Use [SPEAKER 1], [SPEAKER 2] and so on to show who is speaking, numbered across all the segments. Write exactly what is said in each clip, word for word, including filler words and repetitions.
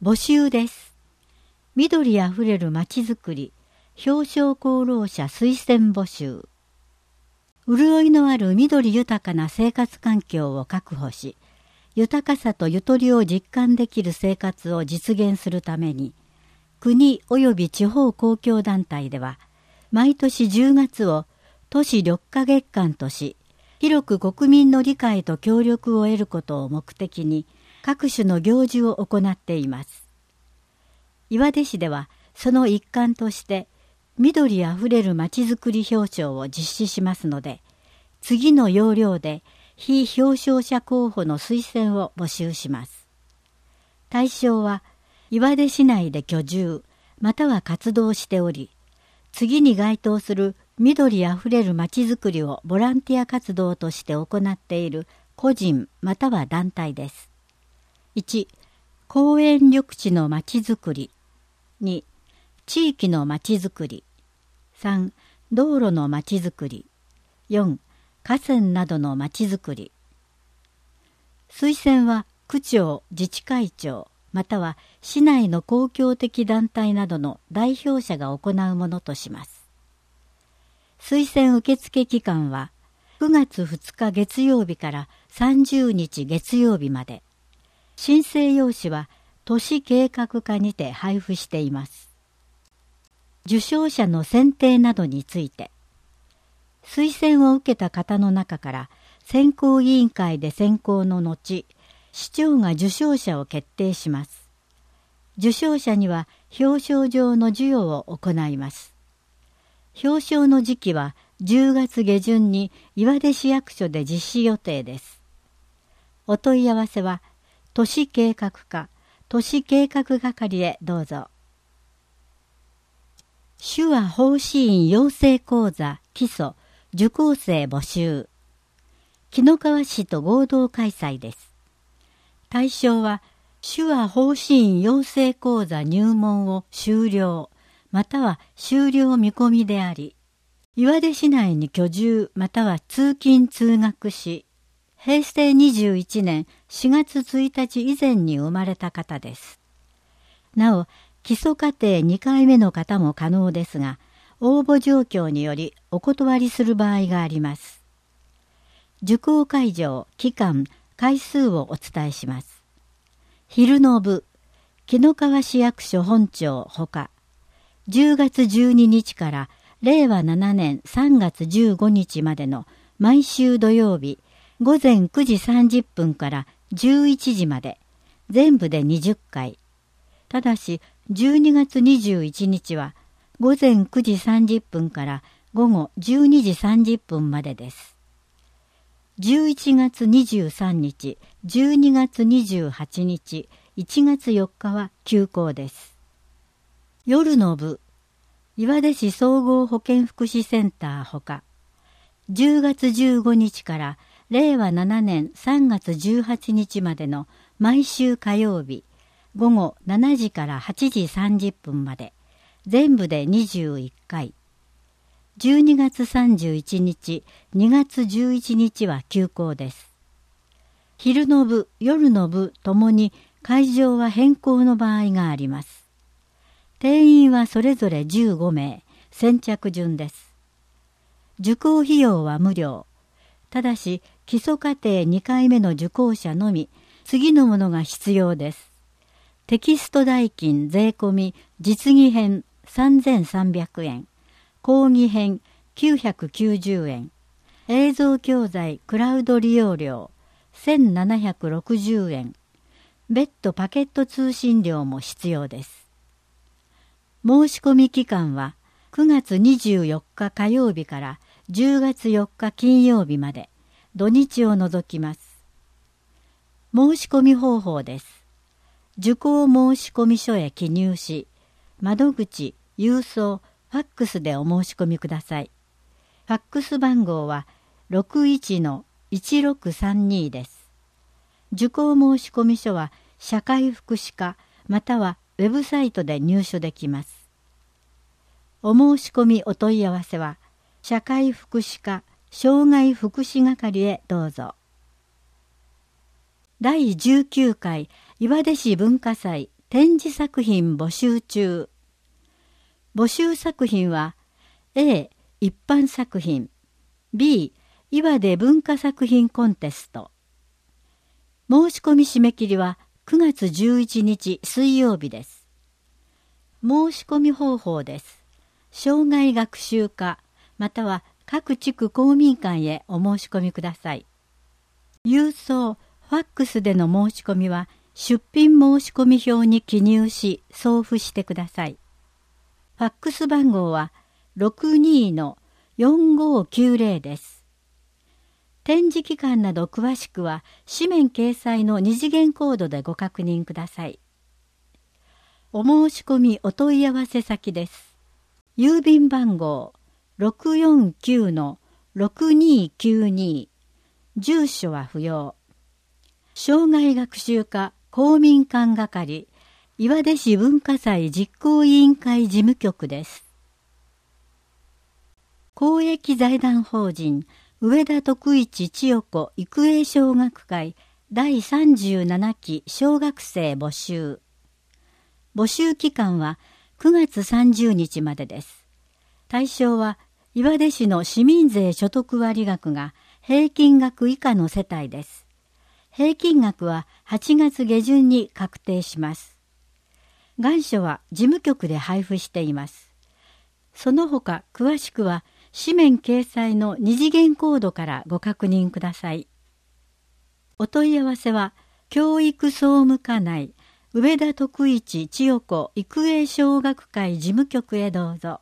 [SPEAKER 1] 募集です。緑あふれるまちづくり、表彰功労者推薦募集。潤いのある緑豊かな生活環境を確保し、豊かさとゆとりを実感できる生活を実現するために、国及び地方公共団体では、毎年じゅうがつを都市緑化月間とし、広く国民の理解と協力を得ることを目的に、各種の行事を行っています。岩出市では、その一環として、緑あふれるまちづくり表彰を実施しますので、次の要領で非表彰者候補の推薦を募集します。対象は、岩出市内で居住、または活動しており、次に該当する緑あふれるまちづくりをボランティア活動として行っている個人または団体です。いち. 公園緑地のまちづくり。に. 地域のまちづくり。さん. 道路のまちづくり。よん. 河川などのまちづくり。推薦は区長、自治会長、または市内の公共的団体などの代表者が行うものとします。推薦受付期間はくがつふつか月曜日からさんじゅうにち月曜日まで。申請用紙は都市計画課にて配布しています。受賞者の選定などについて、推薦を受けた方の中から選考委員会で選考の後、市長が受賞者を決定します。受賞者には表彰状の授与を行います。表彰の時期はじゅうがつげじゅんに岩出市役所で実施予定です。お問い合わせは都市計画課、都市計画係へどうぞ。手話奉仕員養成講座基礎受講生募集。紀の川市と合同開催です。対象は手話奉仕員養成講座入門を修了、または修了見込みであり、岩出市内に居住または通勤通学し、へいせいにじゅういちねんしがつついたち以前に生まれた方です。なお、基礎課程にかいめの方も可能ですが、応募状況によりお断りする場合があります。受講会場、期間、回数をお伝えします。昼の部、紀の川市役所本庁ほか、じゅうがつじゅうににちかられいわななねんさんがつじゅうごにちまでの毎週土曜日、ごぜんくじさんじゅっぷんからじゅういちじまで、全部でにじゅっかい。ただし、じゅうにがつにじゅういちにちは、ごぜんくじさんじゅっぷんからごごじゅうにじさんじゅっぷんまでです。じゅういちがつにじゅうさんにち、じゅうにがつにじゅうはちにち、いちがつよっかは休校です。夜の部、岩出市総合保健福祉センターほか、じゅうがつじゅうごにちかられいわななねんさんがつじゅうはちにちまでの毎週火曜日、ごごしちじからはちじさんじゅっぷんまで、全部でにじゅういっかい。じゅうにがつさんじゅういちにち、にがつじゅういちにちは休校です。昼の部、夜の部ともに会場は変更の場合があります。定員はそれぞれじゅうごめい、先着順です。受講費用は無料。ただし、基礎課程にかいめの受講者のみ、次のものが必要です。テキスト代金税込み実技編さんぜんさんびゃくえん、講義編きゅうひゃくきゅうじゅうえん、映像教材クラウド利用料せんななひゃくろくじゅうえん、別途パケット通信料も必要です。申し込み期間はくがつにじゅうよっか火曜日からじゅうがつよっか金曜日まで、土日を除きます。申し込み方法です。受講申込書へ記入し、窓口、郵送、ファックスでお申し込みください。ファックス番号は ろくいちのいちろくさんに です。受講申込書は社会福祉課またはウェブサイトで入手できます。お申し込みお問い合わせは、社会福祉課障害福祉係へどうぞ。だいじゅうきゅうかい岩出市文化祭展示作品募集中。募集作品は A. 一般作品 B. 岩手文化作品コンテスト。申し込み締め切りはくがつじゅういちにち水曜日です。申し込み方法です。障害学習課または各地区公民館へお申し込みください。郵送、ファックスでの申し込みは出品申し込み表に記入し送付してください。ファックス番号は ろくにーのよんごーきゅうぜろ です。展示期間など詳しくは紙面掲載の二次元コードでご確認ください。お申し込みお問い合わせ先です。郵便番号 ろくよんきゅうのろくにーきゅうに、住所は不要。障害学習課公民館係岩手市文化祭実行委員会事務局です。公益財団法人上田徳一千代子育英小学会だいさんじゅうななき小学生募集。募集期間はくがつさんじゅうにちまでです。対象は岩出市の市民税所得割額が平均額以下の世帯です。平均額ははちがつげじゅんに確定します。願書は事務局で配布しています。その他詳しくは紙面掲載の二次元コードからご確認ください。お問い合わせは教育総務課内上田徳一千代子育英小学会事務局へどうぞ。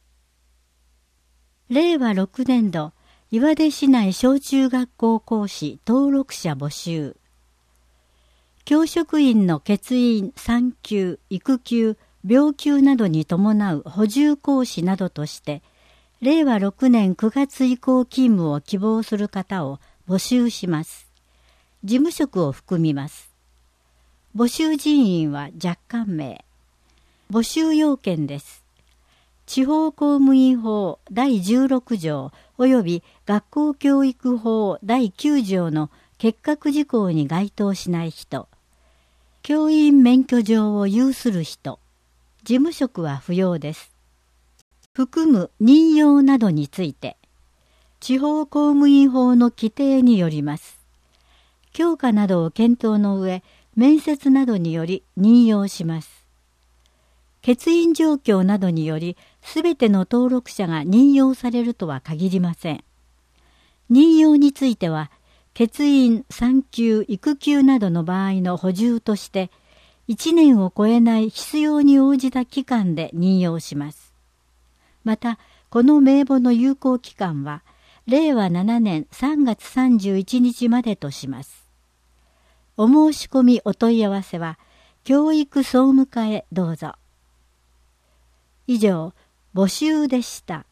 [SPEAKER 1] れいわろくねんど岩出市内小中学校講師登録者募集。教職員の欠員、産休、育休、病休などに伴う補充講師などとしてれいわろくねんくがつ以降勤務を希望する方を募集します。事務職を含みます。募集人員は若干名。募集要件です。地方公務員法だいじゅうろくじょう及び学校教育法だいきゅうじょうの結核事項に該当しない人、教員免許状を有する人、事務職は不要です。含む任用などについて、地方公務員法の規定によります。教科などを検討の上、面接などにより任用します。欠員状況などにより、すべての登録者が任用されるとは限りません。任用については、欠員、産休、育休などの場合の補充として、いちねんを超えない必要に応じた期間で任用します。また、この名簿の有効期間は、れいわななねんさんがつさんじゅういちにちまでとします。お申し込みお問い合わせは、教育総務課へどうぞ。以上、募集でした。